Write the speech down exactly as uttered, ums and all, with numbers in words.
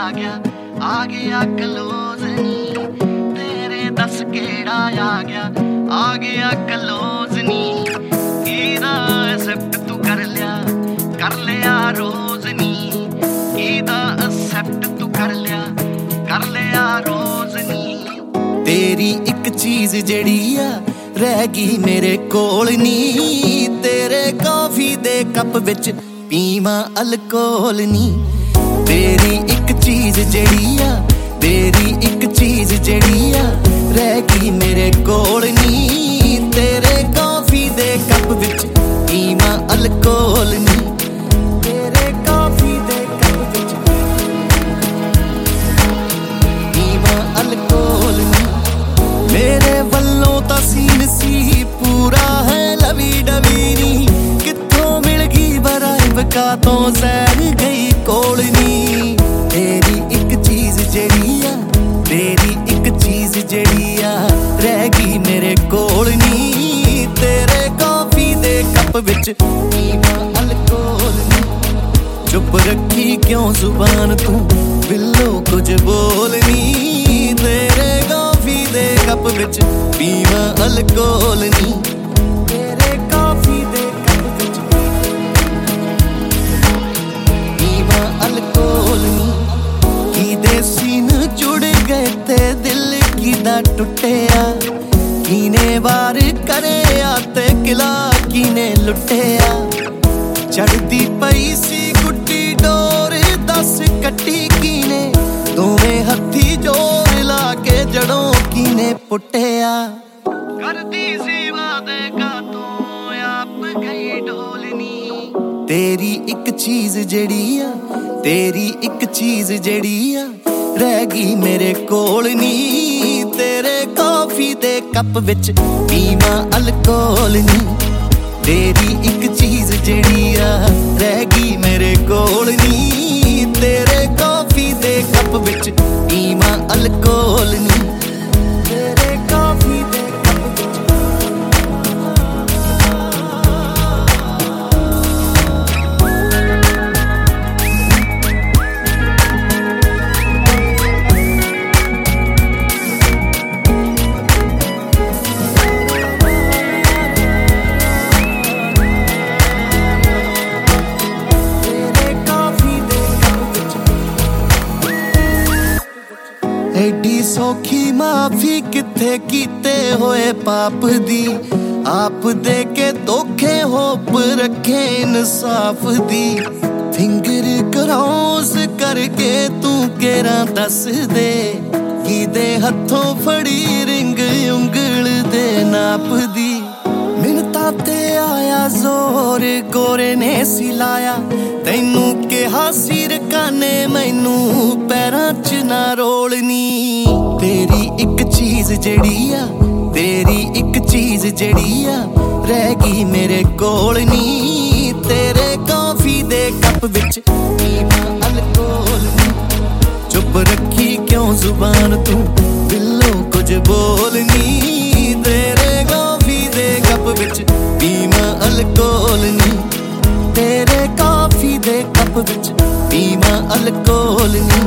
आ गया आ गया क्लोज नी तेरे दस केड़ा आ गया आ गया क्लोज नी कीदा एक्सेप्ट तू कर लिया कर लिया रोज नी कीदा एक्सेप्ट तू कर लिया कर लिया रोज नी तेरी एक चीज जड़ी आ रह गई मेरे कोल नी तेरे कॉफी दे कप विच पीवा अल्कोहल नी तेरी एक चीज जड़ी आ तेरी एक चीज जड़ी आ रह गई मेरे कोल नी तेरे कॉफी दे कप विच पीवा अल्कोहल नी तेरे कॉफी दे कप विच पीवा अल्कोहल नी मेरे वल्लों तां सीन सी पूरा है लवी डवी नी कित्थों मिल गई बराइब का तो सैर गई कोल नी तेरी एक चीज जड़ी आ तेरी एक चीज जड़ी आ रह गई मेरे कोल नी तेरे कॉफी दे कप विच पीवा अल्कोहल नी चुप रखी क्यों जुबान तू बिल्लो कुछ बोल नी तेरे कॉफी दे कप विच पीवा अल्कोहल नी तेरे कॉफी दे कप विच पीवा अल्कोहल नी कीदे सीन जुड़ गए ते दिल कीदा टुटिया कीने वार करे ते किला कीने लुटिया चढ़दी पई सी गुड्डी डोर दस कट्टी कीने दोवें हत्थी जोर ला के जड़ों कीने पुटिया करदी सी वादे का तो आप गई ढोलनी तेरी एक चीज जड़ी आ तेरी एक चीज जड़ी आ रह गई मेरे कोल नी तेरे कॉफी दे कप विच पीवा अल्कोहल नी तेरी एक चीज जड़ी आ रह गई मेरे कोल नी तेरे कॉफी दे कप विच पीवा अल्कोहल नी तेरे कॉफी दे कप विच एडी सौखी माफी किथे कीते होए पाप दी आप दे के धोखे होप रखे इंसाफ दी फिंगर क्रॉस करके तू केरा दस दे कीदे हथों फड़ी रिंग उंगल दे नाप दी मिनता ते आया जोर गोरे ने सिलाया तैनू कहा सिर काने मैनू पैरां च ना रोलनी तेरी एक चीज जड़ी आ तेरी एक चीज जड़ी आ रह गई मेरे कोल नी तेरे कॉफी दे कप विच पीवा अल्कोहल नी चुप रखी क्यों जुबान तू बिल्लो कुछ बोल नी तेरे कॉफी दे कप विच पीवा अल्कोहल नी तेरे कॉफी दे कप विच पीवा अल्कोहल नी